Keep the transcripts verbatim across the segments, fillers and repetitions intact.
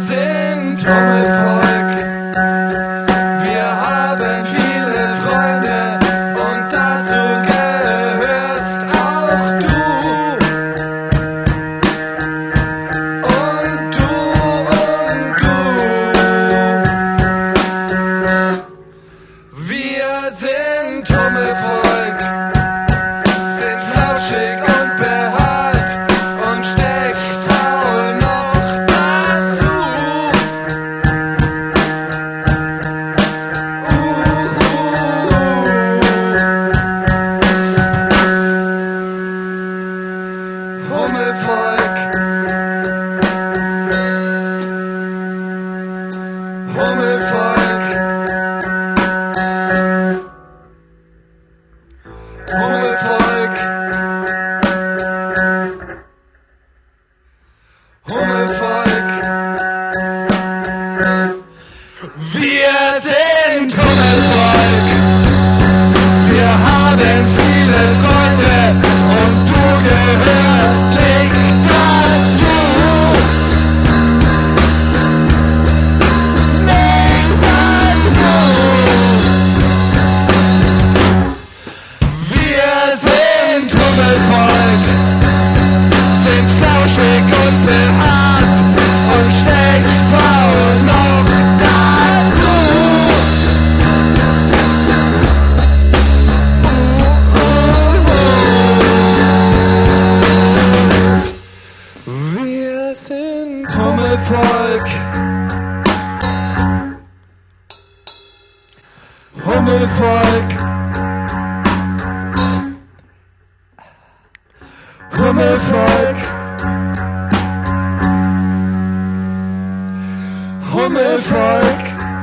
sind Hummelvolk. Wir haben viele Freunde und dazu gehörst auch du. Und du und du. Wir sind Hummelvolk, sind flauschig und behaart und stechfaul noch dazu. Uh, uh, uh. Hummelvolk. Hummelvolk. Hummelvolk. Hummelvolk. Wir sind Hummelvolk. Wir haben viele Freunde und du gehörst nicht dazu. Nicht dazu. Wir sind Hummelvolk, sind flauschig und behaart und stechfaul noch dazu. Uh, uh, uh. Wir sind Hummelvolk. Hummelvolk. Hummelvolk. Hummelvolk.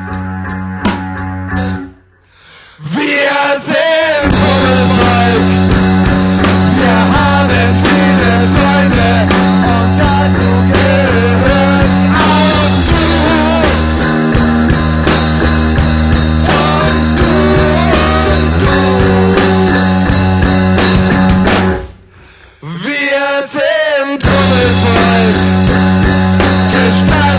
Wir sind Hummelvolk. Wir haben viele Freunde und dazu gehörst auch du. Und du und du. Wir sind Hummelvolk, gestaltet